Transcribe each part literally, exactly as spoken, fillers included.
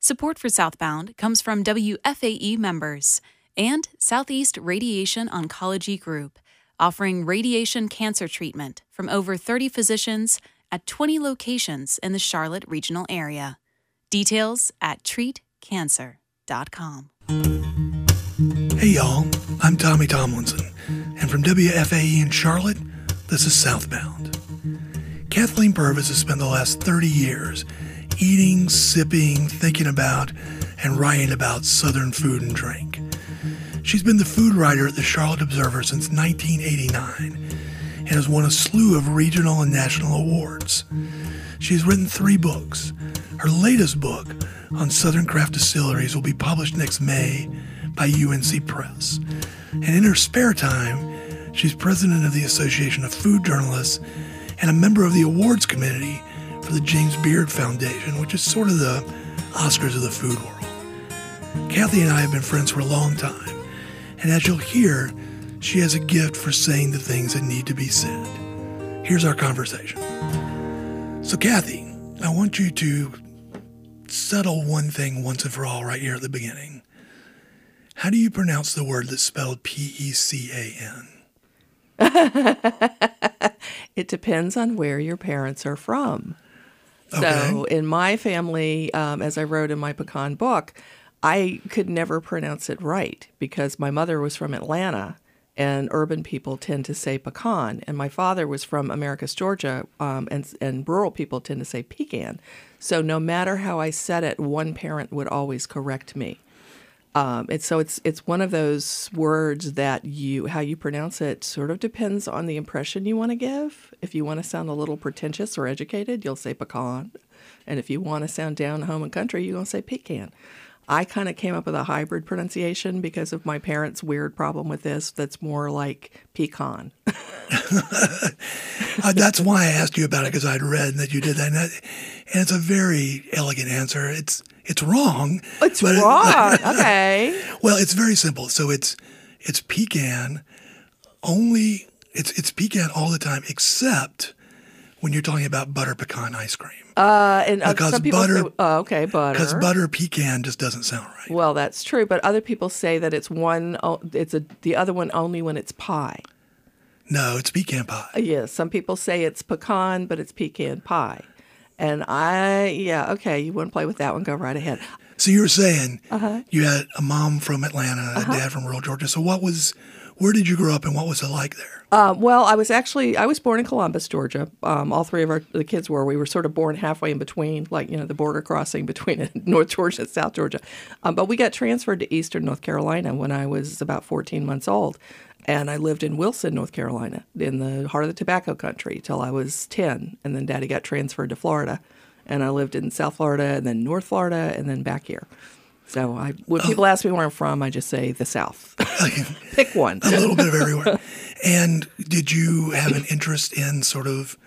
Support for Southbound comes from W F A E members and Southeast Radiation Oncology Group, offering radiation cancer treatment from over thirty physicians at twenty locations in the Charlotte regional area. Details at treat cancer dot com. Hey y'all, I'm Tommy Tomlinson, and from W F A E in Charlotte, this is Southbound. Kathleen Purvis has spent the last thirty years eating, sipping, thinking about, and writing about Southern food and drink. She's been the food writer at the Charlotte Observer since nineteen eighty-nine and has won a slew of regional and national awards. She's written three books. Her latest book on Southern craft distilleries will be published next May by U N C Press. And in her spare time, she's president of the Association of Food Journalists and a member of the awards committee for the James Beard Foundation, which is sort of the Oscars of the food world. Kathy and I have been friends for a long time, and as you'll hear, she has a gift for saying the things that need to be said. Here's our conversation. So Kathy, I want you to settle one thing once and for all right here at the beginning. How do you pronounce the word that's spelled P E C A N? It depends on where your parents are from. Okay. So in my family, um, as I wrote in my pecan book, I could never pronounce it right because my mother was from Atlanta, and urban people tend to say pecan, and my father was from Americus, Georgia, um, and, and rural people tend to say pecan. So no matter how I said it, one parent would always correct me. Um, and so it's it's one of those words that you how you pronounce it sort of depends on the impression you want to give. If you want to sound a little pretentious or educated, you'll say pecan. And if you want to sound down home and country, you're going to say pecan. I kind of came up with a hybrid pronunciation because of my parents' weird problem with this that's more like pecan. uh, that's why I asked you about it, because I'd read that you did that. And, that, and it's a very elegant answer. It's it's wrong. It's wrong. It, okay. Well, it's very simple. So it's it's pecan only. It's it's pecan all the time, except when you're talking about butter pecan ice cream. Uh, and uh, because some people butter, say, oh, okay, butter. Because butter pecan just doesn't sound right. Well, that's true, but other people say that it's one. It's a the other one only when it's pie. No, it's pecan pie. Uh, yes, some people say it's pecan, but it's pecan pie. And I, yeah, okay, you want to play with that one? Go right ahead. So you were saying uh-huh. you had a mom from Atlanta, uh-huh. a dad from rural Georgia. So what was, where did you grow up, and what was it like there? Uh, well, I was actually, I was born in Columbus, Georgia. Um, all three of our the kids were. We were sort of born halfway in between, like, you know, the border crossing between North Georgia and South Georgia. Um, but we got transferred to Eastern North Carolina when I was about fourteen months old. And I lived in Wilson, North Carolina, in the heart of the tobacco country till I was ten. And then Daddy got transferred to Florida. And I lived in South Florida and then North Florida and then back here. So I, when people ask me where I'm from, I just say the South. Pick one. A little bit of everywhere. And did you have an interest in sort of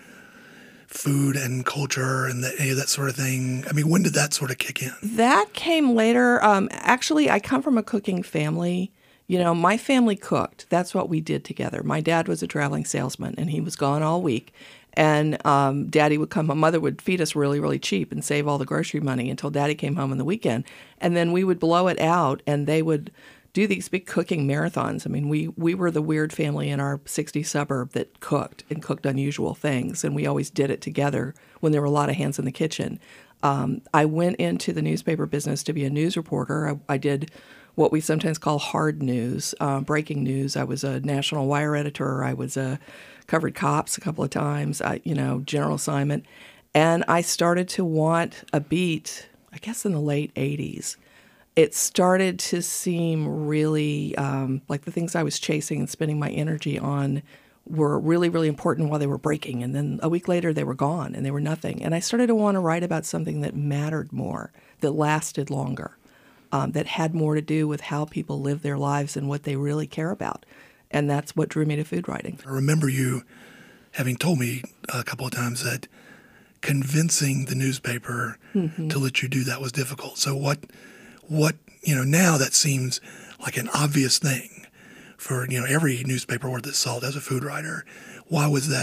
food and culture and the, any of that sort of thing? I mean, when did that sort of kick in? That came later. Um, actually, I come from a cooking family. You know, my family cooked. That's what we did together. My dad was a traveling salesman, and he was gone all week. And um, Daddy would come home. Mother would feed us really, really cheap and save all the grocery money until Daddy came home on the weekend. And then we would blow it out, and they would do these big cooking marathons. I mean, we, we were the weird family in our sixties suburb that cooked and cooked unusual things, and we always did it together when there were a lot of hands in the kitchen. Um, I went into the newspaper business to be a news reporter. I, I did what we sometimes call hard news, uh, breaking news. I was a national wire editor. I was a covered cops a couple of times, I, you know, general assignment. And I started to want a beat, I guess in the late eighties. It started to seem really um, like the things I was chasing and spending my energy on were really, really important while they were breaking. And then a week later, they were gone and they were nothing. And I started to want to write about something that mattered more, that lasted longer, um, that had more to do with how people live their lives and what they really care about. And that's what drew me to food writing. I remember you having told me a couple of times that convincing the newspaper mm-hmm. to let you do that was difficult. So what, what you know, now that seems like an obvious thing for, you know, every newspaper worth its salt as a food writer. Why was that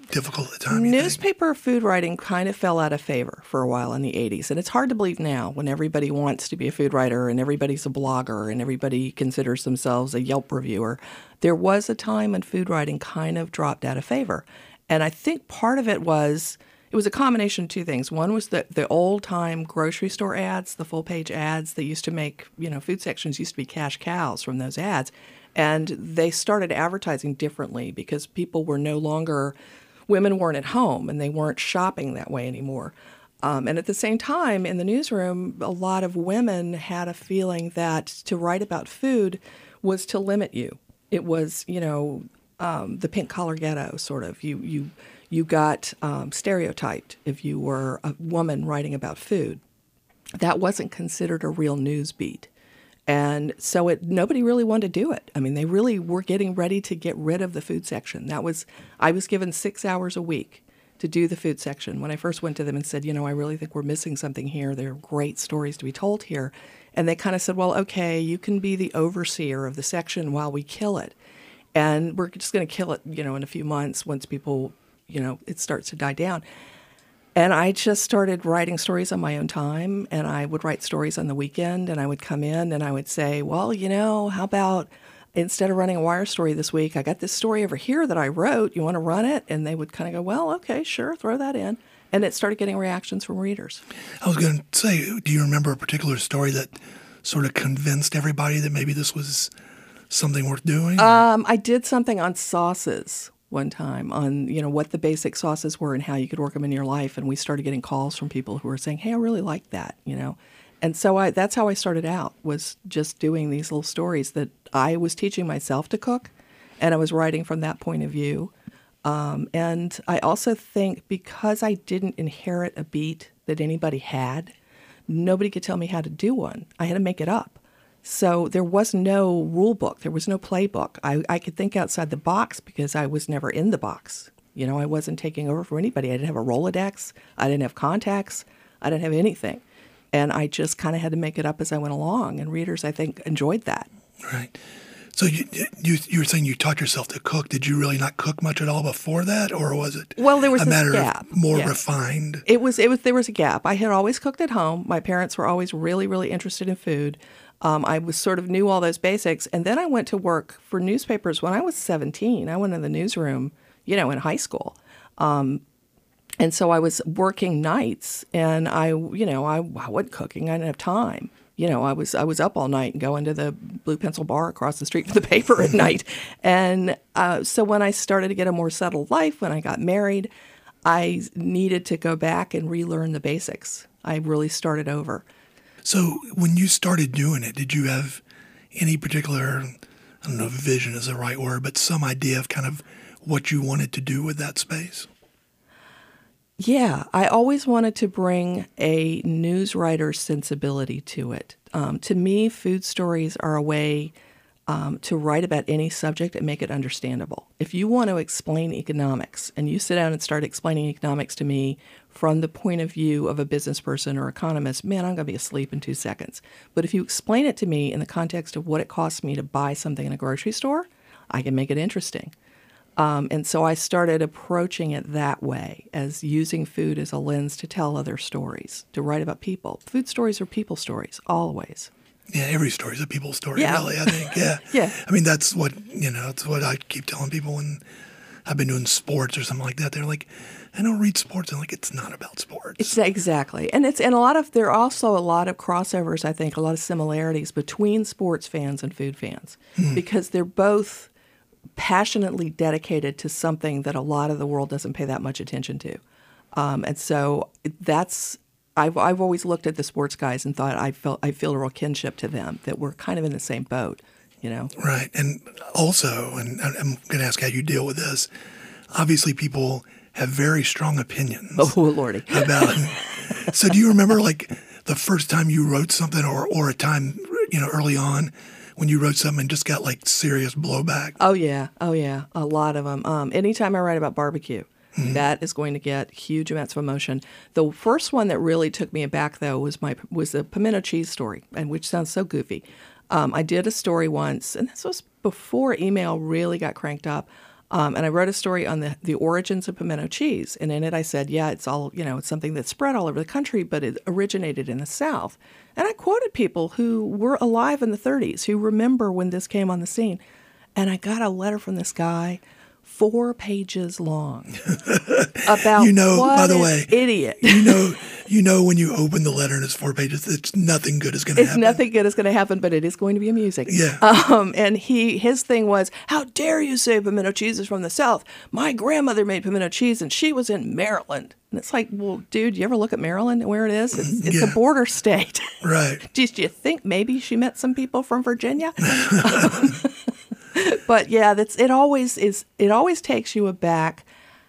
difficult at the time, you think? Newspaper food writing kind of fell out of favor for a while in the eighties. And it's hard to believe now when everybody wants to be a food writer and everybody's a blogger and everybody considers themselves a Yelp reviewer. There was a time when food writing kind of dropped out of favor. And I think part of it was, it was a combination of two things. One was the, the old-time grocery store ads, the full-page ads that used to make, you know, food sections used to be cash cows from those ads. And they started advertising differently because people were no longer, women weren't at home and they weren't shopping that way anymore. Um, and at the same time, in the newsroom, a lot of women had a feeling that to write about food was to limit you. It was, you know, um, the pink-collar ghetto, sort of. You you you got um, stereotyped if you were a woman writing about food. That wasn't considered a real news beat. And so it nobody really wanted to do it. I mean, they really were getting ready to get rid of the food section. That was, I was given six hours a week to do the food section. When I first went to them and said, you know, I really think we're missing something here. There are great stories to be told here. And they kind of said, well, okay, you can be the overseer of the section while we kill it. And we're just going to kill it, you know, in a few months once people, you know, it starts to die down. And I just started writing stories on my own time, and I would write stories on the weekend, and I would come in and I would say, well, you know, how about instead of running a wire story this week, I got this story over here that I wrote. You want to run it? And they would kind of go, well, okay, sure, throw that in. And it started getting reactions from readers. I was going to say, do you remember a particular story that sort of convinced everybody that maybe this was something worth doing? Um, I did something on sauces one time on, you know, what the basic sauces were and how you could work them in your life. And we started getting calls from people who were saying, hey, I really like that, you know. And so I, that's how I started out, was just doing these little stories that I was teaching myself to cook, and I was writing from that point of view. Um, and I also think because I didn't inherit a beat that anybody had, nobody could tell me how to do one. I had to make it up. So there was no rule book. There was no playbook. I, I could think outside the box because I was never in the box. You know, I wasn't taking over for anybody. I didn't have a Rolodex. I didn't have contacts. I didn't have anything. And I just kind of had to make it up as I went along. And readers, I think, enjoyed that. Right. So you, you you were saying you taught yourself to cook. Did you really not cook much at all before that, or was it well, there was a this matter gap. of more yeah. refined? It was. It was. There was a gap. I had always cooked at home. My parents were always really, really interested in food. Um, I was sort of knew all those basics, and then I went to work for newspapers when I was seventeen. I went in the newsroom, you know, in high school. Um, And so I was working nights, and I, you know, I, I wasn't cooking. I didn't have time. You know, I was I was up all night and going to the Blue Pencil Bar across the street for the paper at night. And uh, so when I started to get a more settled life, when I got married, I needed to go back and relearn the basics. I really started over. So when you started doing it, did you have any particular, I don't know if vision is the right word, but some idea of kind of what you wanted to do with that space? Yeah, I always wanted to bring a news writer's sensibility to it. Um, to me, food stories are a way um, to write about any subject and make it understandable. If you want to explain economics and you sit down and start explaining economics to me from the point of view of a business person or economist, man, I'm going to be asleep in two seconds. But if you explain it to me in the context of what it costs me to buy something in a grocery store, I can make it interesting. Um, and so I started approaching it that way, as using food as a lens to tell other stories, to write about people. Food stories are people stories, always. Yeah, every story is a people story, yeah. really, I think. Yeah. yeah. I mean, that's what, you know, it's what I keep telling people when I've been doing sports or something like that. They're like, I don't read sports. I'm like, it's not about sports. It's exactly. And it's and a lot of there are also a lot of crossovers, I think, a lot of similarities between sports fans and food fans, hmm. because they're both passionately dedicated to something that a lot of the world doesn't pay that much attention to. Um, and so that's, I've I've always looked at the sports guys and thought I felt I feel a real kinship to them, that we're kind of in the same boat, you know? Right. And also, and I'm going to ask how you deal with this, obviously people have very strong opinions. Oh, Lordy. About, so do you remember like the first time you wrote something or, or a time, you know, early on when you wrote something and just got like serious blowback? Oh, yeah. Oh, yeah. A lot of them. Um, anytime I write about barbecue, mm-hmm. that is going to get huge amounts of emotion. The first one that really took me aback, though, was my was the pimento cheese story, and which sounds so goofy. Um, I did a story once, and this was before email really got cranked up, Um, and I wrote a story on the, the origins of pimento cheese. And in it I said, yeah, it's all, you know, it's something that's spread all over the country, but it originated in the South. And I quoted people who were alive in the thirties, who remember when this came on the scene. And I got a letter from this guy, four pages long, about you know, what by the an way, idiot. you know, you know when you open the letter and it's four pages, it's nothing good is going to It's happen. nothing good is going to happen, but it is going to be amusing. Yeah. Um, and he, his thing was, how dare you say pimento cheese is from the South? My grandmother made pimento cheese, and she was in Maryland. And it's like, well, dude, you ever look at Maryland and where it is? It's, it's Yeah. a border state. Right. Did you think maybe she met some people from Virginia? um, but yeah, that's it. Always is. It always takes you aback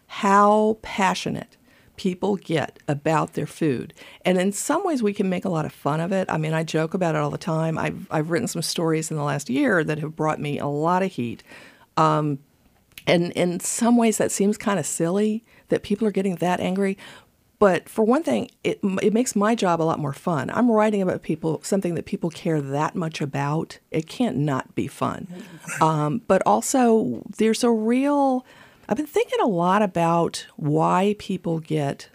how passionate people get about their food, and in some ways we can make a lot of fun of it. I mean, I joke about it all the time. I've I've written some stories in the last year that have brought me a lot of heat, um, and in some ways that seems kind of silly that people are getting that angry. But for one thing, it it makes my job a lot more fun. I'm writing about people, something that people care that much about. It can't not be fun. Um, but also, there's a real, I've been thinking a lot about why people get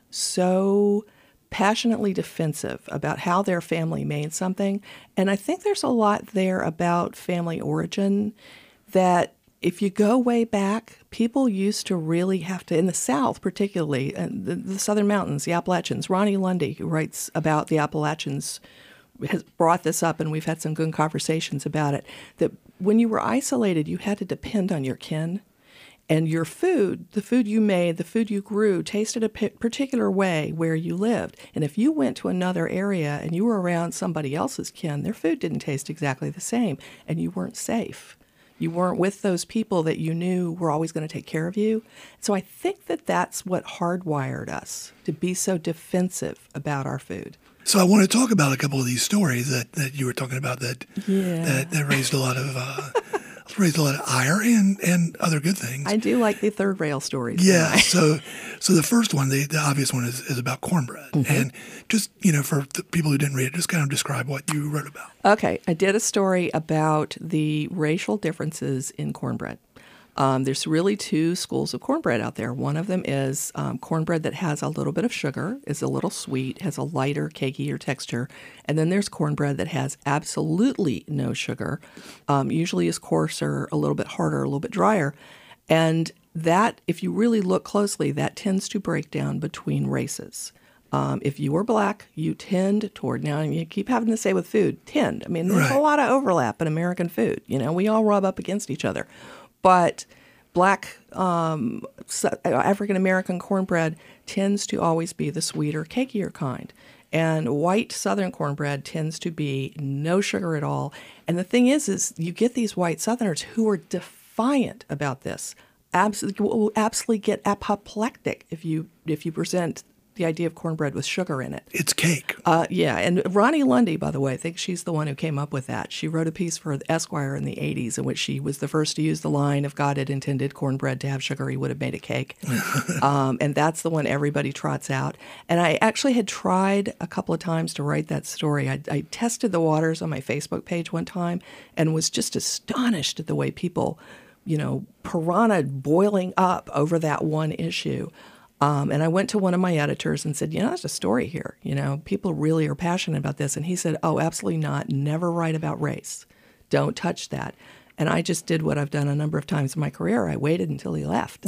so passionately defensive about how their family made something. And I think there's a lot there about family origin that if you go way back, people used to really have to, in the South particularly, and the, the Southern Mountains, the Appalachians. Ronnie Lundy, who writes about the Appalachians, has brought this up, and we've had some good conversations about it, that when you were isolated, you had to depend on your kin. And your food, the food you made, the food you grew, tasted a p- particular way where you lived. And if you went to another area and you were around somebody else's kin, their food didn't taste exactly the same, and you weren't safe. You weren't with those people that you knew were always going to take care of you. So I think that that's what hardwired us to be so defensive about our food. So I want to talk about a couple of these stories that, that you were talking about that Yeah. that, that raised a lot of uh, raised a lot of ire and, and other good things. I do like the third rail stories. Yeah. so so the first one, the, the obvious one, is, is about cornbread. Mm-hmm. And just, you know, for the people who didn't read it, just kind of describe what you wrote about. Okay. I did a story about the racial differences in cornbread. Um, there's really two schools of cornbread out there. One of them is um, cornbread that has a little bit of sugar, is a little sweet, has a lighter, cakier texture. And then there's cornbread that has absolutely no sugar, um, usually is coarser, a little bit harder, a little bit drier. And that, if you really look closely, that tends to break down between races. Um, if you are black, you tend toward, now you keep having to say with food, tend. I mean, there's Right. a lot of overlap in American food. You know, we all rub up against each other. But black um, African-American cornbread tends to always be the sweeter, cakier kind. And white Southern cornbread tends to be no sugar at all. And the thing is, is you get these white Southerners who are defiant about this. Absolutely, will absolutely get apoplectic if you if you present the idea of cornbread with sugar in it. It's cake. Uh, yeah, and Ronnie Lundy, by the way, I think she's the one who came up with that. She wrote a piece for Esquire in the eighties in which she was the first to use the line, if God had intended cornbread to have sugar, he would have made a cake. um, and that's the one everybody trots out. And I actually had tried a couple of times to write that story. I, I tested the waters on my Facebook page one time and was just astonished at the way people, you know, piranha boiling up over that one issue. Um, and I went to one of my editors and said, you know, there's a story here. You know, people really are passionate about this. And he said, oh, absolutely not. Never write about race. Don't touch that. And I just did what I've done a number of times in my career. I waited until he left.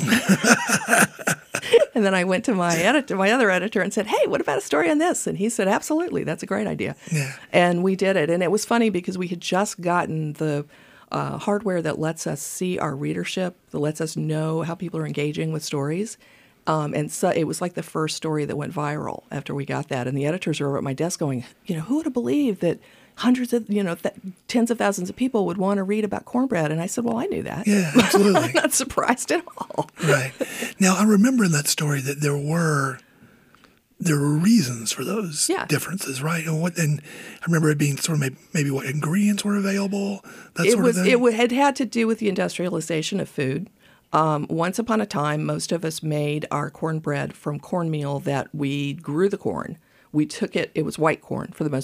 And then I went to my editor, my other editor, and said, hey, what about a story on this? And he said, absolutely. That's a great idea. Yeah. And we did it. And it was funny because we had just gotten the uh, hardware that lets us see our readership, that lets us know how people are engaging with stories. Um, and so it was like the first story that went viral after we got that. And the editors were at my desk going, you know, who would have believed that hundreds of, you know, th- tens of thousands of people would want to read about cornbread? And I said, well, I knew that. Yeah, absolutely. I'm not surprised at all. Right. Now, I remember in that story that there were there were reasons for those Yeah. differences, right? And what? And I remember it being sort of maybe, maybe what ingredients were available, that It sort was. of thing. It w- had had to do with the industrialization of food. Um, once upon a time, most of us made our cornbread from cornmeal that we grew the corn. We took it, it was white corn for the most part.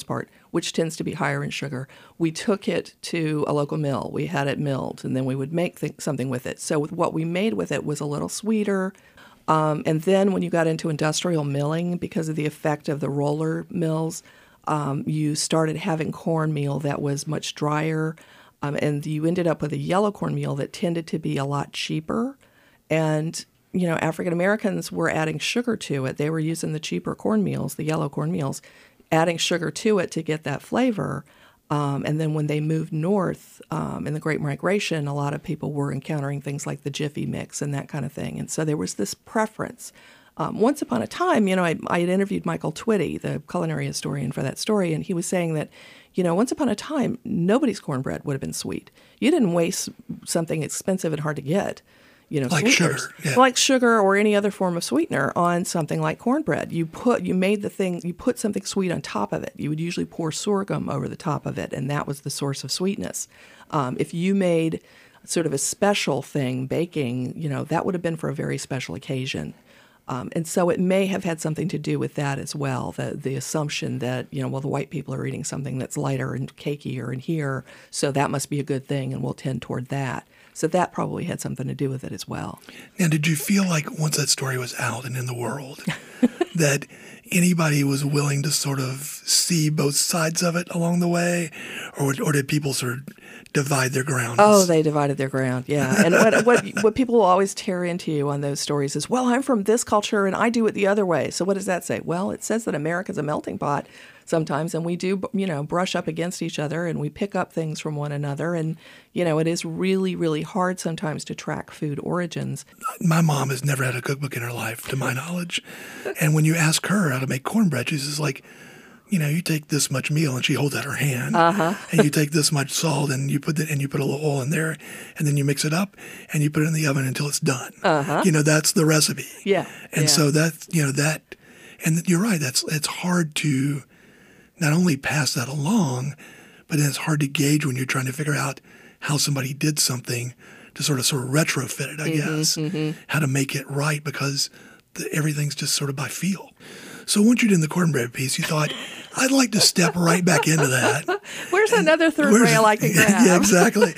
which tends to be higher in sugar. We took it to a local mill. We had it milled, and then we would make th- something with it. So what we made with it was a little sweeter. Um, and then when you got into industrial milling, because of the effect of the roller mills, um, you started having cornmeal that was much drier. Um, and you ended up with a yellow cornmeal that tended to be a lot cheaper. And, you know, African Americans were adding sugar to it. They were using the cheaper cornmeals, the yellow cornmeals, adding sugar to it to get that flavor. Um, and then when they moved north um, in the Great Migration, a lot of people were encountering things like the Jiffy Mix and that kind of thing. And so there was this preference. Um, once upon a time, you know, I, I had interviewed Michael Twitty, the culinary historian, for that story, and he was saying that, you know, once upon a time, nobody's cornbread would have been sweet. You didn't waste something expensive and hard to get, you know, like sweeteners, sugar, yeah. like sugar or any other form of sweetener on something like cornbread. You put, you made the thing, you put something sweet on top of it. You would usually pour sorghum over the top of it, and that was the source of sweetness. Um, if you made sort of a special thing, baking, you know, that would have been for a very special occasion. Um, and so it may have had something to do with that as well, the, the assumption that, you know, well, the white people are eating something that's lighter and cakier in here, so that must be a good thing, and we'll tend toward that. So that probably had something to do with it as well. Now, did you feel like once that story was out and in the world that anybody was willing to sort of see both sides of it along the way, or or did people sort of divide their ground? Oh, they divided their ground, yeah. And what, what what people will always tear into you on those stories is, well, I'm from this culture and I do it the other way. So what does that say? Well, it says that America's a melting pot sometimes, and we do, you know, brush up against each other, and we pick up things from one another. And, you know, it is really, really hard sometimes to track food origins. My mom has never had a cookbook in her life, to my knowledge. And when you ask her how to make cornbread, she's just like, you know, you take this much meal, and she holds out her hand, uh-huh. and you take this much salt, and you put it, and you put a little oil in there, and then you mix it up, and you put it in the oven until it's done. Uh-huh. You know, that's the recipe. Yeah. And yeah. so that, you know, that, and you're right, that's, it's hard to not only pass that along, but then it's hard to gauge when you're trying to figure out how somebody did something to sort of sort of retrofit it, I mm-hmm, guess, mm-hmm. how to make it right, because the, everything's just sort of by feel. So once you did the cornbread piece, you thought, I'd like to step right back into that. Where's and another third where's, rail I can grab? Yeah, exactly.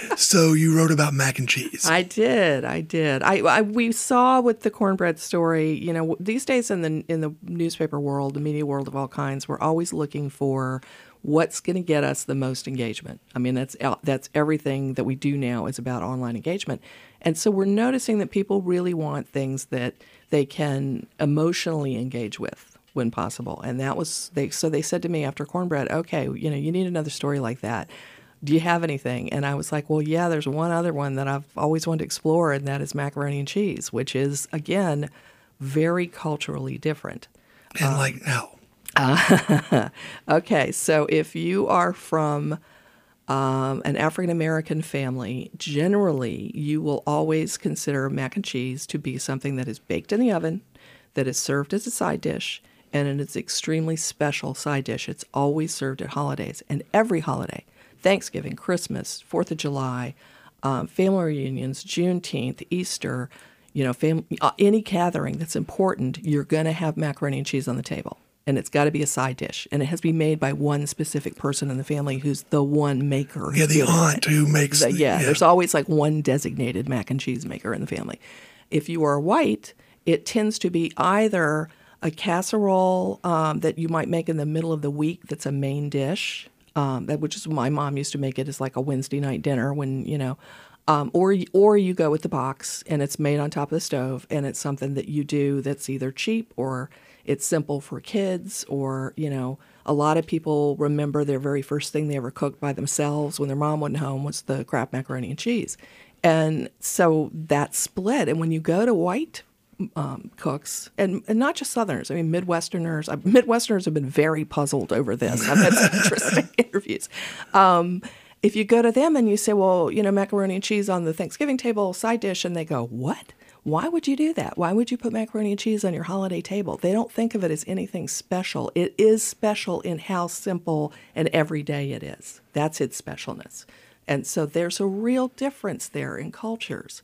So you wrote about mac and cheese. I did. I did. I, I we saw with the cornbread story, you know, these days in the in the newspaper world, the media world of all kinds, we're always looking for what's going to get us the most engagement. I mean, that's that's everything that we do now is about online engagement. And so we're noticing that people really want things that they can emotionally engage with when possible. And that was they so they said to me after cornbread, okay, you know, you need another story like that. Do you have anything? And I was like, well, yeah, there's one other one that I've always wanted to explore, and that is macaroni and cheese, which is, again, very culturally different. And um, like how? Uh, okay, so if you are from um, an African-American family, generally you will always consider mac and cheese to be something that is baked in the oven, that is served as a side dish, and it is an extremely special side dish. It's always served at holidays, and every holiday. Thanksgiving, Christmas, Fourth of July, um, family reunions, Juneteenth, Easter, you know, fam- uh, any gathering that's important, you're going to have macaroni and cheese on the table. And it's got to be a side dish. And it has to be made by one specific person in the family who's the one maker. Yeah, the aunt who makes the, the, yeah, yeah, there's always like one designated mac and cheese maker in the family. If you are white, it tends to be either a casserole um, that you might make in the middle of the week that's a main dish, Um, that which is my mom used to make it as like a Wednesday night dinner when, you know, um, or or you go with the box and it's made on top of the stove and it's something that you do that's either cheap or it's simple for kids, or, you know, a lot of people remember their very first thing they ever cooked by themselves when their mom wasn't home was the Kraft macaroni and cheese. And so that split. And when you go to white Um, cooks, and, and not just Southerners. I mean, Midwesterners. Uh, Midwesterners have been very puzzled over this. I've had some interesting interviews. Um, if you go to them and you say, well, you know, macaroni and cheese on the Thanksgiving table, side dish, and they go, what? Why would you do that? Why would you put macaroni and cheese on your holiday table? They don't think of it as anything special. It is special in how simple and everyday it is. That's its specialness. And so there's a real difference there in cultures.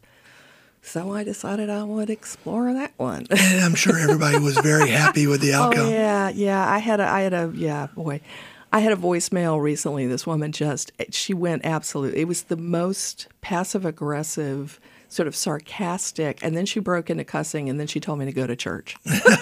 So I decided I would explore that one. And I'm sure everybody was very happy with the outcome. Oh, yeah, yeah. I had a, I had a, yeah, boy. I had a voicemail recently. This woman just, she went absolute. It was the most passive-aggressive, sort of sarcastic, and then she broke into cussing, and then she told me to go to church.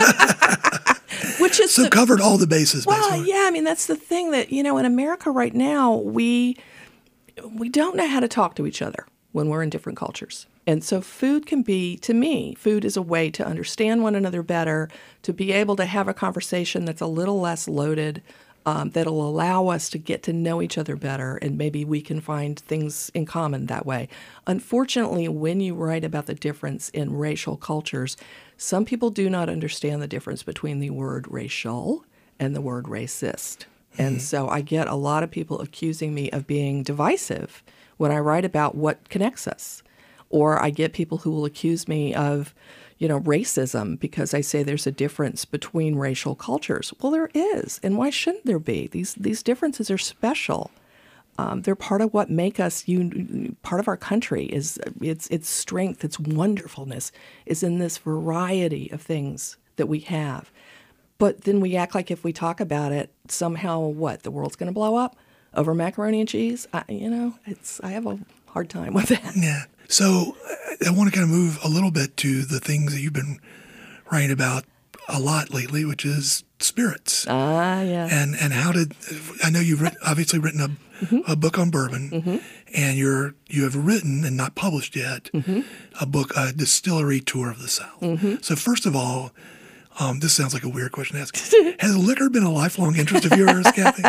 Which is so the, covered all the bases, well, basically. yeah, I mean, that's the thing that, you know, in America right now, we we don't know how to talk to each other when we're in different cultures. And so food can be, to me, food is a way to understand one another better, to be able to have a conversation that's a little less loaded, um, that'll allow us to get to know each other better, and maybe we can find things in common that way. Unfortunately, when you write about the difference in racial cultures, some people do not understand the difference between the word racial and the word racist. Mm-hmm. And so I get a lot of people accusing me of being divisive when I write about what connects us. Or I get people who will accuse me of, you know, racism because I say there's a difference between racial cultures. Well, there is, and why shouldn't there be? These these differences are special. Um, they're part of what make us un- part of our country. Is its its strength, its wonderfulness is in this variety of things that we have. But then we act like if we talk about it, somehow what, the world's going to blow up over macaroni and cheese? I, you know, it's I have a hard time with that. Yeah. So I want to kind of move a little bit to the things that you've been writing about a lot lately, which is spirits. Ah, yeah. And and how did I know you've written, obviously written a mm-hmm. a book on bourbon, mm-hmm. and you're you have written and not published yet mm-hmm. a book, a distillery tour of the South. Mm-hmm. So first of all, um, this sounds like a weird question to ask. Has liquor been a lifelong interest of yours, Kathy?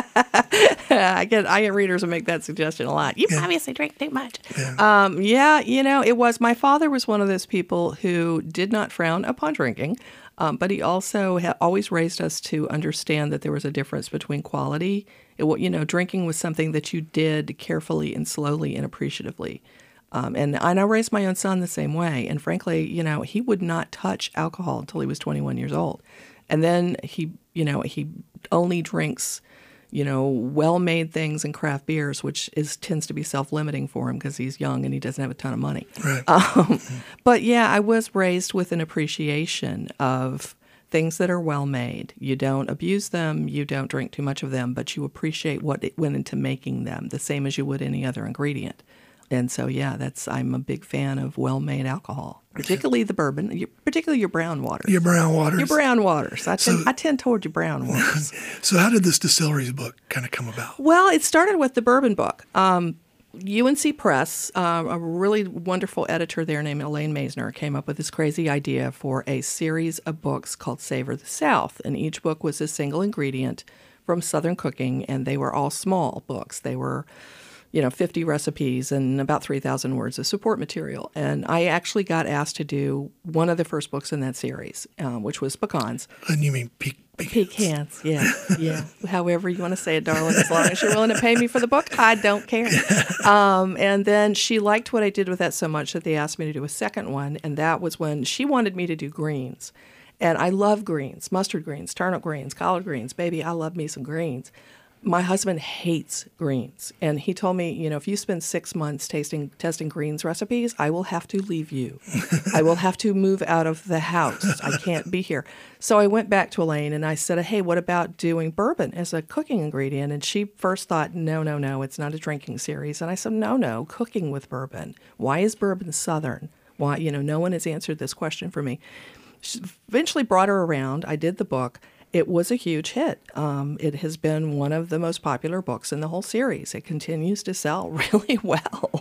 I get I get readers who make that suggestion a lot. You yeah. obviously drink too much. Yeah. Um, yeah, you know, it was my father was one of those people who did not frown upon drinking, um, but he also ha- always raised us to understand that there was a difference between quality. It, you know, drinking was something that you did carefully and slowly and appreciatively. Um, and, and I raised my own son the same way. And frankly, you know, he would not touch alcohol until he was twenty-one years old. And then he, you know, he only drinks, you know, well-made things and craft beers, which is tends to be self-limiting for him because he's young and he doesn't have a ton of money. Right. Um, mm-hmm. But yeah, I was raised with an appreciation of things that are well-made. You don't abuse them, you don't drink too much of them, but you appreciate what it went into making them, the same as you would any other ingredient. And so, yeah, that's I'm a big fan of well-made alcohol, particularly the bourbon, particularly your brown waters. Your brown waters. Your brown waters. I tend, So- I tend toward your brown waters. So how did this distilleries book kind of come about? Well, it started with the bourbon book. Um, U N C Press, uh, a really wonderful editor there named Elaine Maisner, came up with this crazy idea for a series of books called Savor the South. And each book was a single ingredient from Southern cooking, and they were all small books. They were, you know, fifty recipes and about three thousand words of support material. And I actually got asked to do one of the first books in that series, um, which was Pecans. And you mean pe- pecans? Pecans, yeah, yeah. However you want to say it, darling, as long as you're willing to pay me for the book, I don't care. Um, and then she liked what I did with that so much that they asked me to do a second one, and that was when she wanted me to do greens. And I love greens, mustard greens, turnip greens, collard greens. Baby, I love me some greens. My husband hates greens, and he told me, you know, if you spend six months tasting testing greens recipes, I will have to leave you. I will have to move out of the house. I can't be here. So I went back to Elaine, and I said, hey, what about doing bourbon as a cooking ingredient? And she first thought, no, no, no, it's not a drinking series. And I said, no, no, cooking with bourbon. Why is bourbon Southern? Why, you know, no one has answered this question for me. She eventually brought her around. I did the book. It was a huge hit. Um, it has been one of the most popular books in the whole series. It continues to sell really well.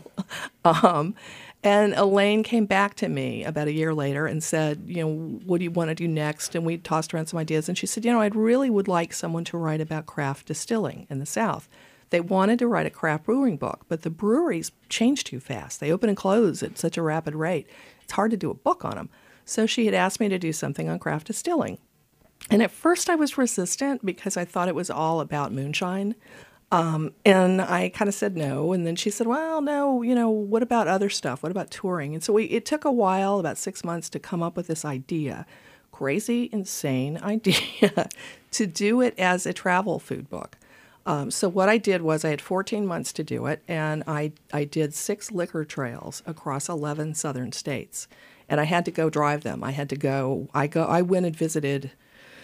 um, and Elaine came back to me about a year later and said, you know, what do you want to do next? And we tossed around some ideas. And she said, you know, I really would like someone to write about craft distilling in the South. They wanted to write a craft brewing book, but the breweries change too fast. They open and close at such a rapid rate. It's hard to do a book on them. So she had asked me to do something on craft distilling. And at first I was resistant because I thought it was all about moonshine. Um, and I kind of said no. And then she said, well, no, you know, what about other stuff? What about touring? And so we, it took a while, about six months, to come up with this idea, crazy, insane idea, to do it as a travel food book. Um, so what I did was I had fourteen months to do it, and I, I did six liquor trails across eleven southern states. And I had to go drive them. I had to go, I go, I went and visited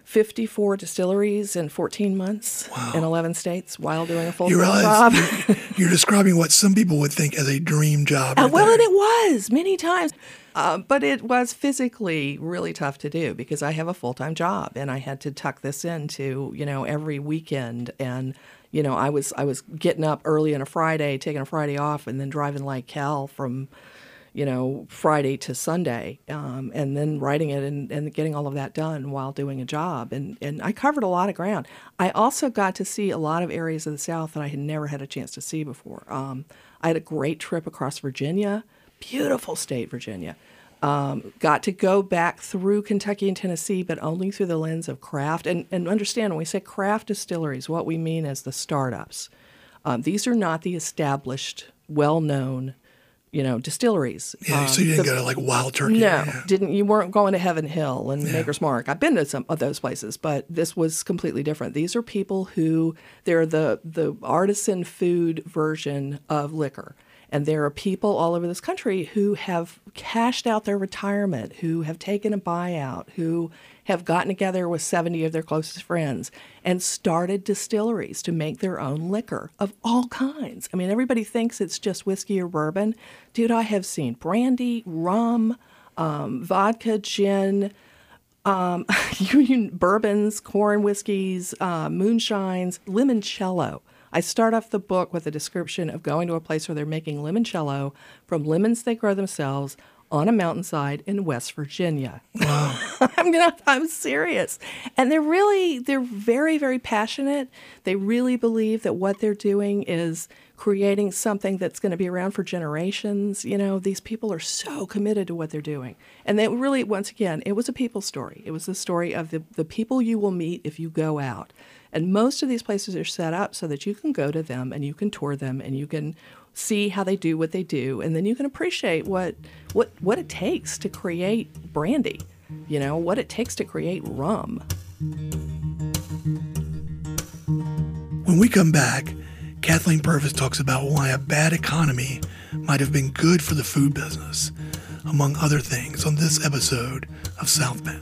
fifty-four distilleries in fourteen months Wow. in eleven states while doing a You full-time realize job. you're, you're describing what some people would think as a dream job. Uh, right well, there. and it was many times. Uh, but it was physically really tough to do because I have a full-time job and I had to tuck this into, you know, every weekend. And, you know, I was I was getting up early on a Friday, taking a Friday off, and then driving like hell from, you know, Friday to Sunday, um, and then writing it and, and getting all of that done while doing a job. And, and I covered a lot of ground. I also got to see a lot of areas of the South that I had never had a chance to see before. Um, I had a great trip across Virginia. Beautiful state, Virginia. Um, got to go back through Kentucky and Tennessee, but only through the lens of craft. And, and understand, when we say craft distilleries, what we mean is the startups. Um, these are not the established, well-known, you know, distilleries. Yeah, Um, so you didn't the- go to like Wild Turkey. no, Yeah. didn't. You weren't going to Heaven Hill and Maker's Mark. I've been to some of those places, but this was completely different. These are people who they're the the artisan food version of liquor. And there are people all over this country who have cashed out their retirement, who have taken a buyout, who have gotten together with seventy of their closest friends and started distilleries to make their own liquor of all kinds. I mean, everybody thinks it's just whiskey or bourbon. Dude, I have seen brandy, rum, um, vodka, gin, um, union bourbons, corn whiskeys, uh, moonshines, limoncello. I start off the book with a description of going to a place where they're making limoncello from lemons they grow themselves on a mountainside in West Virginia. Wow. I'm not, I'm serious. And they're really, they're very, very passionate. They really believe that what they're doing is creating something that's going to be around for generations. You know, these people are so committed to what they're doing. And they really, once again, it was a people story. It was the story of the, the people you will meet if you go out. And most of these places are set up so that you can go to them and you can tour them and you can see how they do what they do. And then you can appreciate what what what it takes to create brandy, you know, what it takes to create rum. When we come back, Kathleen Purvis talks about why a bad economy might have been good for the food business, among other things, on this episode of Southbound.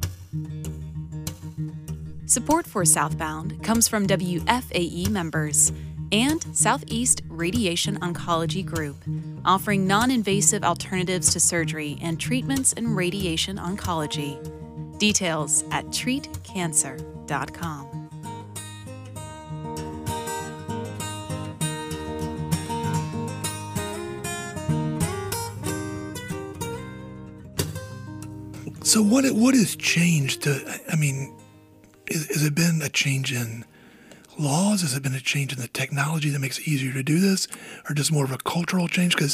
Support for Southbound comes from W F A E members and Southeast Radiation Oncology Group, offering non-invasive alternatives to surgery and treatments in radiation oncology. Details at treat cancer dot com. So what what has changed to, I mean, is, has it been a change in laws? Has it been a change in the technology that makes it easier to do this? Or just more of a cultural change? Because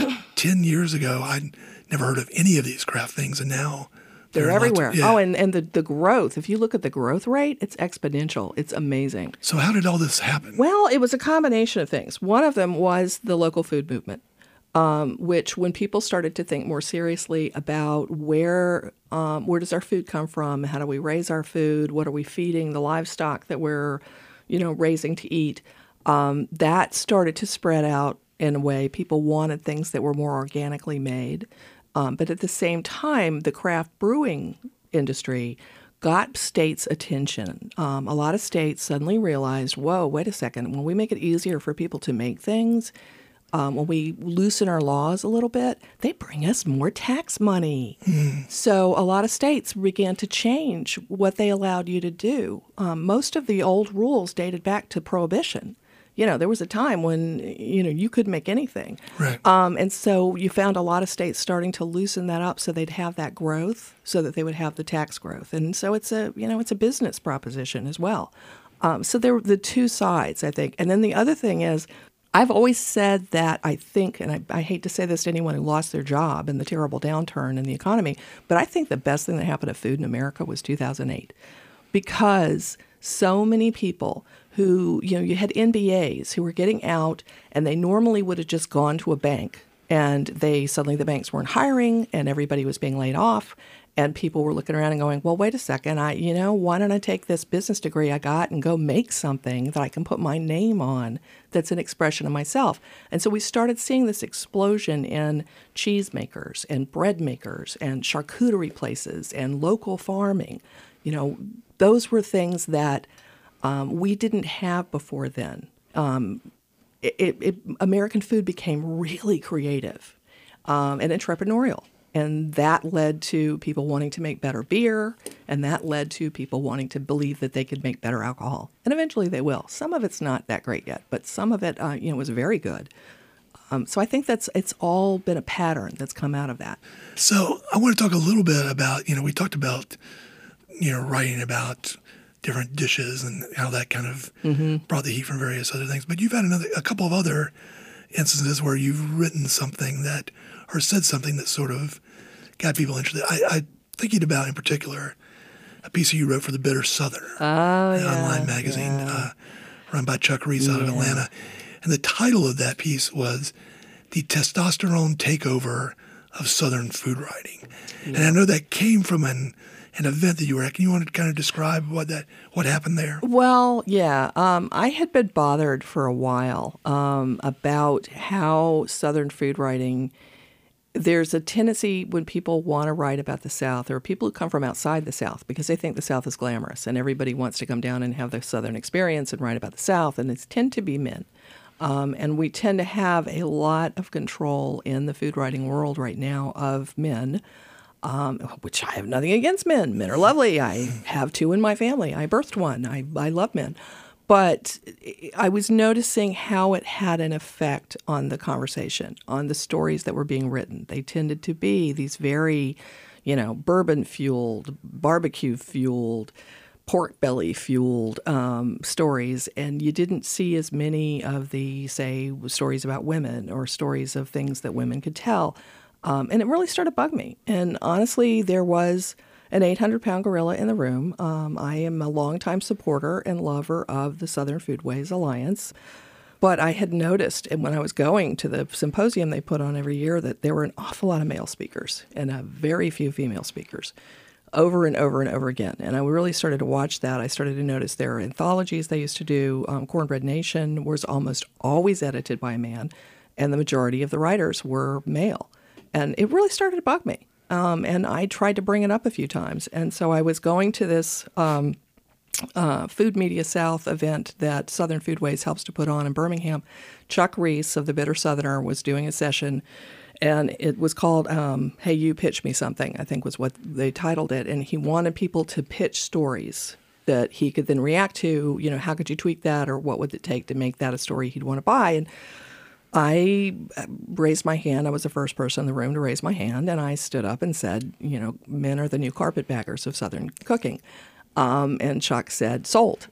ten years ago, I'd never heard of any of these craft things, and now They're there are lots everywhere. of- yeah. Oh, and, and the, the growth, if you look at the growth rate, it's exponential. It's amazing. So how did all this happen? Well, it was a combination of things. One of them was the local food movement, um, which when people started to think more seriously about where um, where does our food come from, how do we raise our food, what are we feeding the livestock that we're, you know, raising to eat, um, that started to spread out in a way. People wanted things that were more organically made. Um, but at the same time, the craft brewing industry got states' attention. Um, a lot of states suddenly realized, whoa, wait a second, when we make it easier for people to make things, um, when we loosen our laws a little bit, they bring us more tax money. Mm. So a lot of states began to change what they allowed you to do. Um, most of the old rules dated back to Prohibition. You know, there was a time when, you know, you couldn't make anything. Right. Um, and so you found a lot of states starting to loosen that up so they'd have that growth, so that they would have the tax growth. And so it's a, you know, it's a business proposition as well. Um, so there were the two sides, I think. And then the other thing is, I've always said that I think, and I, I hate to say this to anyone who lost their job in the terrible downturn in the economy, but I think the best thing that happened to food in America was two thousand eight. Because so many people who, you know, you had N B As who were getting out and they normally would have just gone to a bank and they suddenly the banks weren't hiring and everybody was being laid off and people were looking around and going, well, wait a second, I, you know, why don't I take this business degree I got and go make something that I can put my name on that's an expression of myself? And so we started seeing this explosion in cheese makers and bread makers and charcuterie places and local farming. You know, those were things that um, we didn't have before then. Um, it, it, it, American food became really creative um, and entrepreneurial. And that led to people wanting to make better beer, and that led to people wanting to believe that they could make better alcohol. And eventually they will. Some of it's not that great yet, but some of it, uh, you know, was very good. Um, so I think that's it's all been a pattern that's come out of that. So I want to talk a little bit about, you know, we talked about, you know, writing about different dishes and how that kind of mm-hmm. brought the heat from various other things. But you've had another a couple of other instances where you've written something that, or said something that sort of got people interested. I, I thinking about in particular a piece that you wrote for the Bitter Southerner, oh, an yeah, online magazine yeah. uh, run by Chuck Reese out yeah. of Atlanta. And the title of that piece was The Testosterone Takeover of Southern Food Writing. Yeah. And I know that came from an an event that you were at. Can you want to kind of describe what that what happened there? Well, yeah. Um, I had been bothered for a while um, about how Southern food writing, there's a tendency when people want to write about the South, or people who come from outside the South because they think the South is glamorous and everybody wants to come down and have the Southern experience and write about the South, and it's tend to be men. Um, and we tend to have a lot of control in the food writing world right now of men, um, which I have nothing against men. Men are lovely. I have two in my family. I birthed one. I, I love men. But I was noticing how it had an effect on the conversation, on the stories that were being written. They tended to be these very, you know, bourbon-fueled, barbecue-fueled, pork belly-fueled um, stories, and you didn't see as many of the, say, stories about women or stories of things that women could tell. Um, and it really started to bug me. And honestly, there was an eight hundred pound gorilla in the room. Um, I am a longtime supporter and lover of the Southern Foodways Alliance. But I had noticed, and when I was going to the symposium they put on every year, that there were an awful lot of male speakers and a very few female speakers, over and over and over again. And I really started to watch that. I started to notice their anthologies they used to do. Um, Cornbread Nation was almost always edited by a man, and the majority of the writers were male. And it really started to bug me. Um, and I tried to bring it up a few times. And so I was going to this um, uh, Food Media South event that Southern Foodways helps to put on in Birmingham. Chuck Reese of the Bitter Southerner was doing a session, and it was called um, Hey, You Pitch Me Something, I think was what they titled it. And he wanted people to pitch stories that he could then react to. You know, how could you tweak that, or what would it take to make that a story he'd want to buy? And I raised my hand. I was the first person in the room to raise my hand, and I stood up and said, you know, men are the new carpetbaggers of Southern cooking. Um, and Chuck said, sold.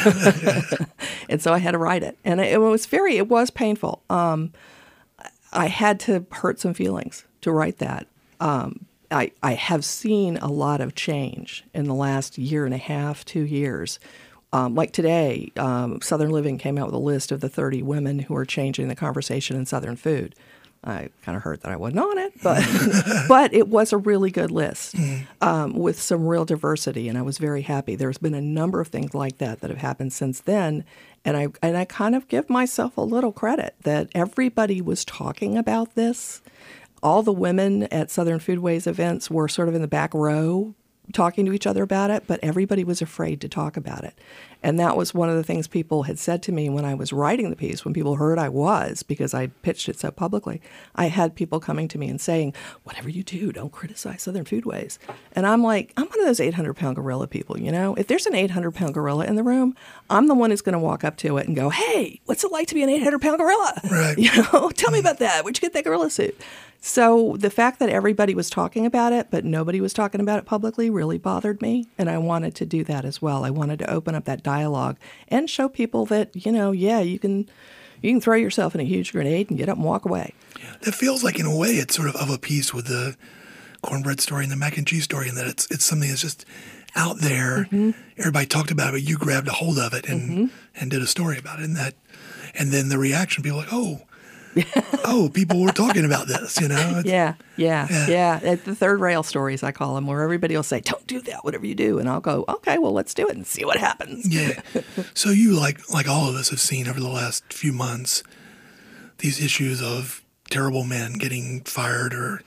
And so I had to write it. And it was very, it was painful. Um, I had to hurt some feelings to write that. Um, I, I have seen a lot of change in the last year and a half, two years. Um, like today, um, Southern Living came out with a list of the thirty women who are changing the conversation in Southern food. I kind of hurt that I wasn't on it, but but it was a really good list um, with some real diversity, and I was very happy. There's been a number of things like that that have happened since then, and I and I kind of give myself a little credit that everybody was talking about this. All the women at Southern Foodways events were sort of in the back row talking to each other about it, but everybody was afraid to talk about it. And that was one of the things people had said to me when I was writing the piece, when people heard I was, because I pitched it so publicly. I had people coming to me and saying, whatever you do, don't criticize Southern Foodways. And I'm like, I'm one of those eight hundred pound gorilla people, you know? If there's an eight hundred pound gorilla in the room, I'm the one who's going to walk up to it and go, hey, what's it like to be an eight hundred pound gorilla? Right. You know, tell me about that. Where'd you get that gorilla suit? So the fact that everybody was talking about it, but nobody was talking about it publicly, really bothered me. And I wanted to do that as well. I wanted to open up that dialogue and show people that, you know, yeah, you can you can throw yourself in a huge grenade and get up and walk away. That feels like, in a way, it's sort of of a piece with the cornbread story and the mac and cheese story, and that it's it's something that's just out there. Mm-hmm. Everybody talked about it, but you grabbed a hold of it and mm-hmm. and did a story about it. And that, and then the reaction, people were like, oh, oh, people were talking about this, you know? It's, yeah, yeah, yeah, yeah. At the third rail stories, I call them, where everybody will say, don't do that, whatever you do. And I'll go, okay, well, let's do it and see what happens. Yeah. So you, like like all of us, have seen over the last few months these issues of terrible men getting fired or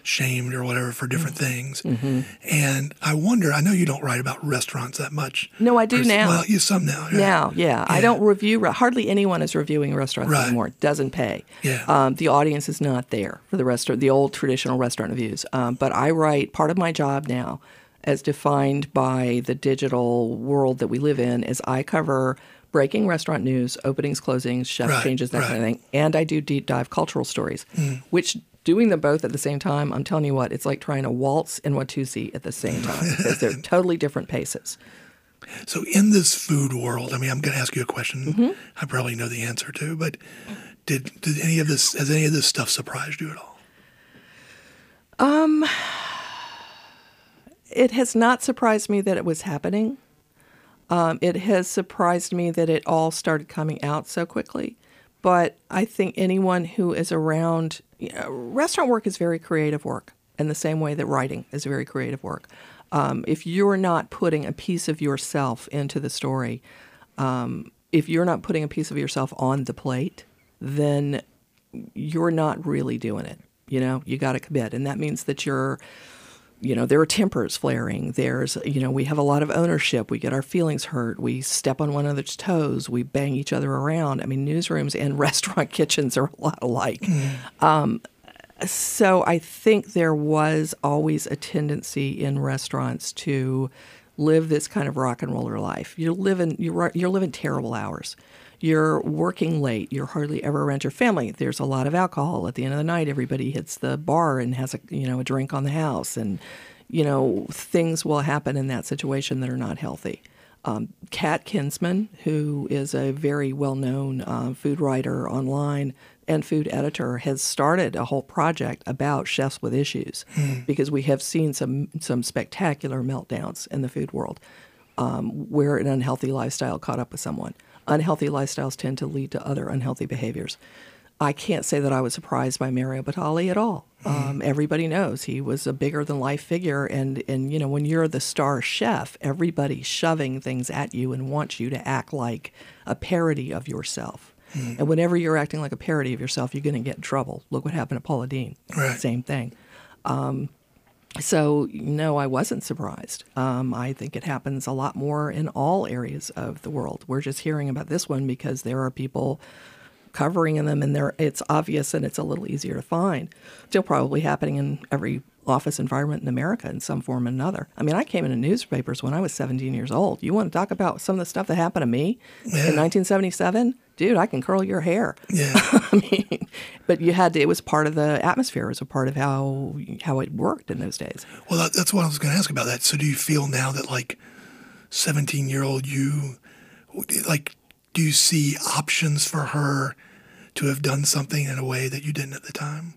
shamed or whatever for different things. Mm-hmm. And I wonder, I know you don't write about restaurants that much. No, I do Or- now. Well, you some now. Yeah. Now, yeah. I Yeah. don't review, hardly anyone is reviewing restaurants Right. anymore. It doesn't pay. Yeah. Um, the audience is not there for the restaurant, the old traditional restaurant reviews. Um, but I write, part of my job now, as defined by the digital world that we live in, is I cover breaking restaurant news, openings, closings, chef Right, changes, that right. kind of thing. And I do deep dive cultural stories, which doing them both at the same time, I'm telling you what, it's like trying to waltz and Watusi at the same time because they're totally different paces. So in this food world, I mean, I'm going to ask you a question Mm-hmm. I probably know the answer to, but did did any of this has any of this stuff surprised you at all? It has not surprised me that it was happening. Um, it has surprised me that it all started coming out so quickly. But I think anyone who is around, you know, restaurant work is very creative work in the same way that writing is very creative work. Um, if you're not putting a piece of yourself into the story, um, if you're not putting a piece of yourself on the plate, then you're not really doing it. You know, you got to commit. And that means that you're, you know, there are tempers flaring. There's, you know, we have a lot of ownership. We get our feelings hurt. We step on one another's toes. We bang each other around. I mean, newsrooms and restaurant kitchens are a lot alike. Um, so I think there was always a tendency in restaurants to live this kind of rock and roller life. You're living, you're, you're living terrible hours. You're working late. You're hardly ever around your family. There's a lot of alcohol. At the end of the night, everybody hits the bar and has a you know a drink on the house, and you know things will happen in that situation that are not healthy. Um, Kat Kinsman, who is a very well-known uh, food writer online and food editor, has started a whole project about chefs with issues Mm. because we have seen some some spectacular meltdowns in the food world um, where an unhealthy lifestyle caught up with someone. Unhealthy lifestyles tend to lead to other unhealthy behaviors. I can't say that I was surprised by Mario Batali at all. Um, everybody knows he was a bigger-than-life figure, and, and you know when you're the star chef, everybody's shoving things at you and wants you to act like a parody of yourself. And whenever you're acting like a parody of yourself, you're going to get in trouble. Look what happened to Paula Deen. Right. Same thing. Um, So, no, I wasn't surprised. Um, I think it happens a lot more in all areas of the world. We're just hearing about this one because there are people covering them, and they're, it's obvious and it's a little easier to find. Still probably happening in every office environment in America in some form or another. I mean, I came into newspapers when I was seventeen years old. You want to talk about some of the stuff that happened to me Yeah. in nineteen seventy-seven? Dude, I can curl your hair. Yeah. I mean, but you had to, it was part of the atmosphere. It was a part of how how it worked in those days. Well, that, that's what I was going to ask about that. So do you feel now that, like, seventeen-year-old you, like, do you see options for her to have done something in a way that you didn't at the time?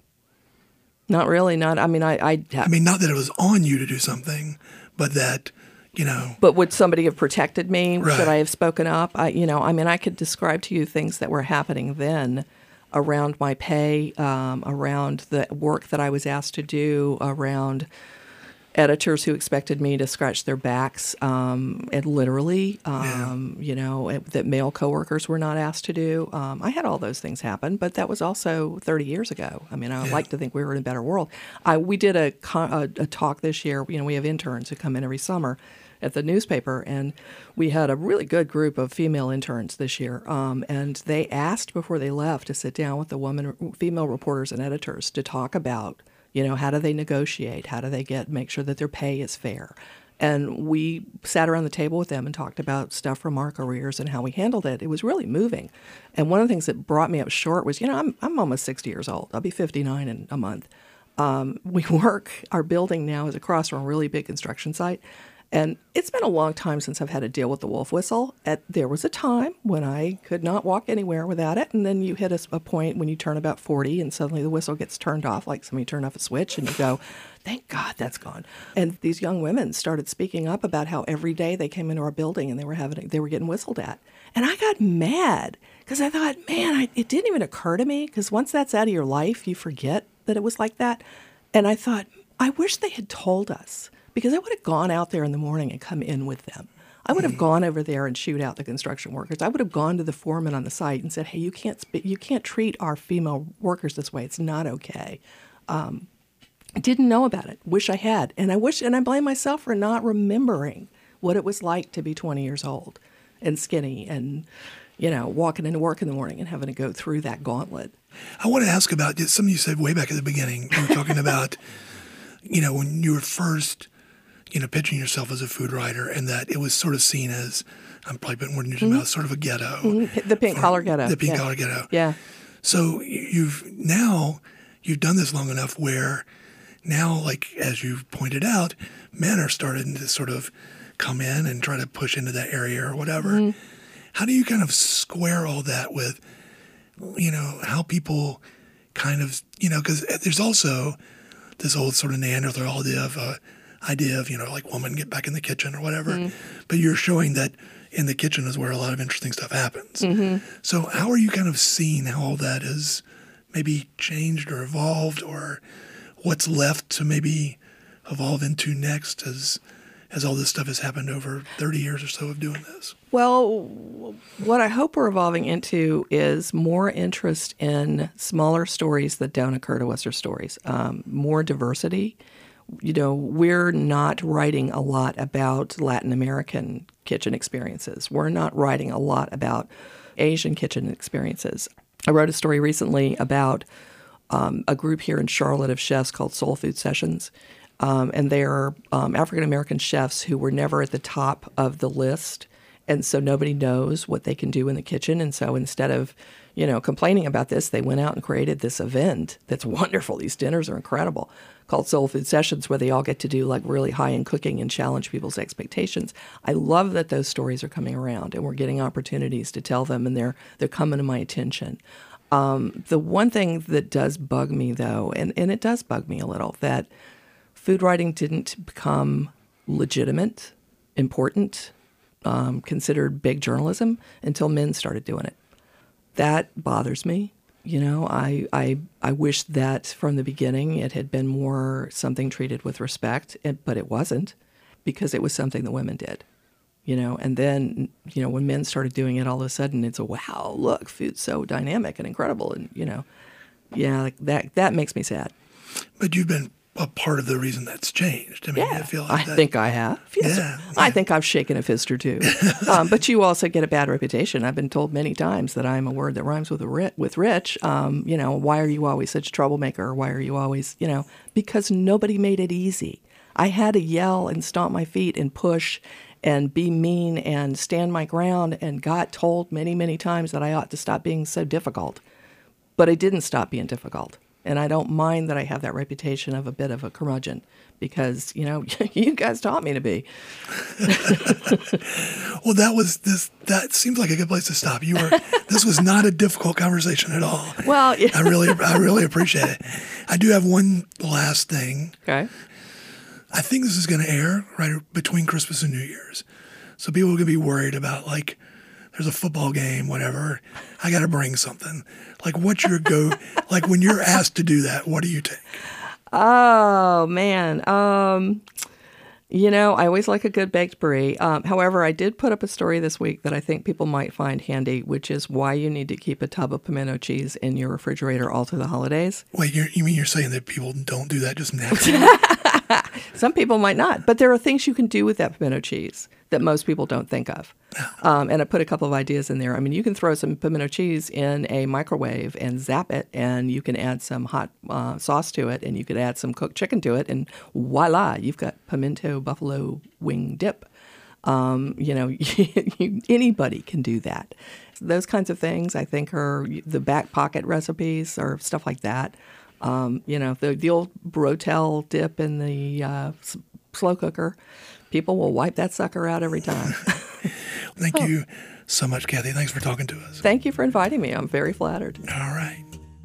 Not really. Not. I mean, I. I, I mean, not that it was on you to do something, but that, you know. But would somebody have protected me? Right. Should I have spoken up? I, you know, I mean, I could describe to you things that were happening then around my pay, um, around the work that I was asked to do, around editors who expected me to scratch their backs, um, and literally, um, you know, it, that male coworkers were not asked to do. Um, I had all those things happen, but that was also thirty years ago. I mean, I Yeah. like to think we were in a better world. I, we did a, con- a, a talk this year. You know, we have interns who come in every summer at the newspaper, and we had a really good group of female interns this year. Um, and they asked before they left to sit down with the women, female reporters and editors to talk about, you know, how do they negotiate? How do they get make sure that their pay is fair? And we sat around the table with them and talked about stuff from our careers and how we handled it. It was really moving. And one of the things that brought me up short was, you know, I'm I'm almost sixty years old. I'll be fifty-nine in a month. Um, we work, our building now is across from a really big construction site. And it's been a long time since I've had to deal with the wolf whistle. At, there was a time when I could not walk anywhere without it. And then you hit a, a point when you turn about forty and suddenly the whistle gets turned off, like somebody turned off a switch, and you go, thank God that's gone. And these young women started speaking up about how every day they came into our building and they were having they were getting whistled at. And I got mad because I thought, man, I, it didn't even occur to me, because once that's out of your life, you forget that it was like that. And I thought, I wish they had told us. Because I would have gone out there in the morning and come in with them. I would have gone over there and shoot out the construction workers. I would have gone to the foreman on the site and said, "Hey, you can't sp- you can't treat our female workers this way. It's not okay." Um, Didn't know about it. Wish I had. And I wish, and I blame myself for not remembering what it was like to be twenty years old and skinny and, you know, walking into work in the morning and having to go through that gauntlet. I want to ask about something you said way back at the beginning. You were talking about, you know, when you were first, you know, pitching yourself as a food writer, and that it was sort of seen as, I'm probably putting words in your mouth, sort of a ghetto. Mm-hmm. The pink collar ghetto. The pink yeah. collar ghetto. Yeah. So you've now, you've done this long enough where now, like, as you've pointed out, men are starting to sort of come in and try to push into that area or whatever. Mm-hmm. How do you kind of square all that with, you know, how people kind of, you know, because there's also this old sort of Neanderthal idea of, uh, idea of, you know, like woman get back in the kitchen or whatever. Mm-hmm. But you're showing that in the kitchen is where a lot of interesting stuff happens. Mm-hmm. So how are you kind of seeing how all that is maybe changed or evolved, or what's left to maybe evolve into next as as all this stuff has happened over thirty years or so of doing this? Well, what I hope we're evolving into is more interest in smaller stories that don't occur to us, or stories, um, more diversity. You know, we're not writing a lot about Latin American kitchen experiences. We're not writing a lot about Asian kitchen experiences. I wrote a story recently about um, a group here in Charlotte of chefs called Soul Food Sessions. Um, and they're um, African-American chefs who were never at the top of the list. And so nobody knows what they can do in the kitchen. And so instead of, you know, complaining about this, they went out and created this event that's wonderful. These dinners are incredible, called Soul Food Sessions, where they all get to do like really high-end cooking and challenge people's expectations. I love that those stories are coming around and we're getting opportunities to tell them, and they're they're coming to my attention. Um, the one thing that does bug me, though, and, and it does bug me a little, that food writing didn't become legitimate, important, um, considered big journalism until men started doing it. That bothers me. You know, I, I I wish that from the beginning it had been more something treated with respect, but it wasn't, because it was something that women did. You know, and then, you know, when men started doing it, all of a sudden it's a, wow, look, food's so dynamic and incredible. And, you know, yeah, like that that makes me sad. But you've been a part of the reason that's changed. I mean, yeah, I feel like I that, think I have. Yes, yeah, I yeah. think I've shaken a fist or two. um, but you also get a bad reputation. I've been told many times that I'm a word that rhymes with a ri- with rich. Um, you know, why are you always such a troublemaker? Or why are you always, you know, because nobody made it easy. I had to yell and stomp my feet and push and be mean and stand my ground, and got told many, many times that I ought to stop being so difficult. But I didn't stop being difficult. And I don't mind that I have that reputation of a bit of a curmudgeon, because, you know, you guys taught me to be. Well, that was this. That seems like a good place to stop. You were. This was not a difficult conversation at all. Well, yeah. I really, I really appreciate it. I do have one last thing. Okay. I think this is going to air right between Christmas and New Year's, so people are going to be worried about, like, there's a football game, whatever. I got to bring something. Like, what's your go? Like, when you're asked to do that, what do you take? Oh, man. Um, you know, I always like a good baked brie. Um, however, I did put up a story this week that I think people might find handy, which is why you need to keep a tub of pimento cheese in your refrigerator all through the holidays. Wait, you're, you mean you're saying that people don't do that just naturally? Some people might not, but there are things you can do with that pimento cheese that most people don't think of. Um, and I put a couple of ideas in there. I mean, you can throw some pimento cheese in a microwave and zap it, and you can add some hot uh, sauce to it, and you could add some cooked chicken to it, and voila, you've got pimento buffalo wing dip. Um, you know, anybody can do that. Those kinds of things, I think, are the back pocket recipes or stuff like that. Um, you know, the, the old Brotel dip in the uh, s- slow cooker. People will wipe that sucker out every time. Thank oh. you so much, Kathy. Thanks for talking to us. Thank you for inviting me. I'm very flattered. All right.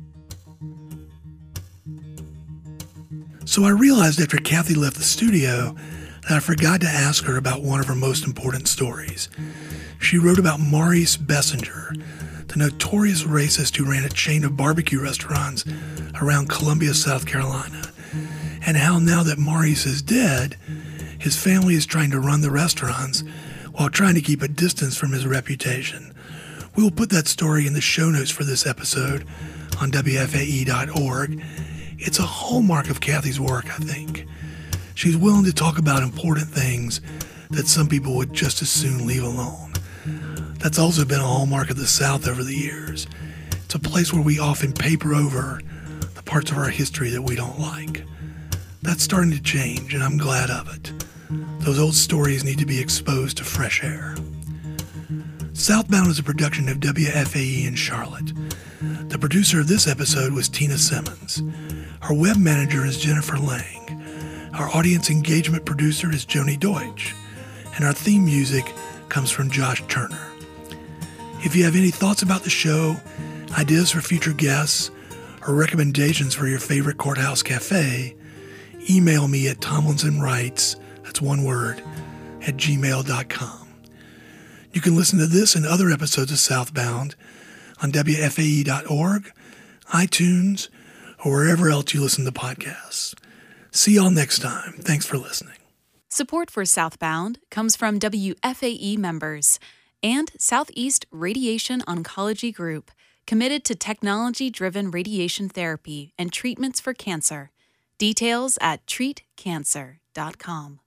So I realized after Kathy left the studio that I forgot to ask her about one of her most important stories. She wrote about Maurice Bessinger, the notorious racist who ran a chain of barbecue restaurants around Columbia, South Carolina, and how now that Maurice is dead, his family is trying to run the restaurants while trying to keep a distance from his reputation. We will put that story in the show notes for this episode on W F A E dot org. It's a hallmark of Kathy's work, I think. She's willing to talk about important things that some people would just as soon leave alone. That's also been a hallmark of the South over the years. It's a place where we often paper over the parts of our history that we don't like. That's starting to change, and I'm glad of it. Those old stories need to be exposed to fresh air. Southbound is a production of W F A E in Charlotte. The producer of this episode was Tina Simmons. Our web manager is Jennifer Lang. Our audience engagement producer is Joni Deutsch. And our theme music comes from Josh Turner. If you have any thoughts about the show, ideas for future guests, or recommendations for your favorite courthouse cafe, email me at tomlinsonwrites, that's one word, at gmail dot com. You can listen to this and other episodes of Southbound on W F A E dot org, iTunes, or wherever else you listen to podcasts. See y'all next time. Thanks for listening. Support for Southbound comes from W F A E members and Southeast Radiation Oncology Group, committed to technology-driven radiation therapy and treatments for cancer. Details at treat cancer dot com.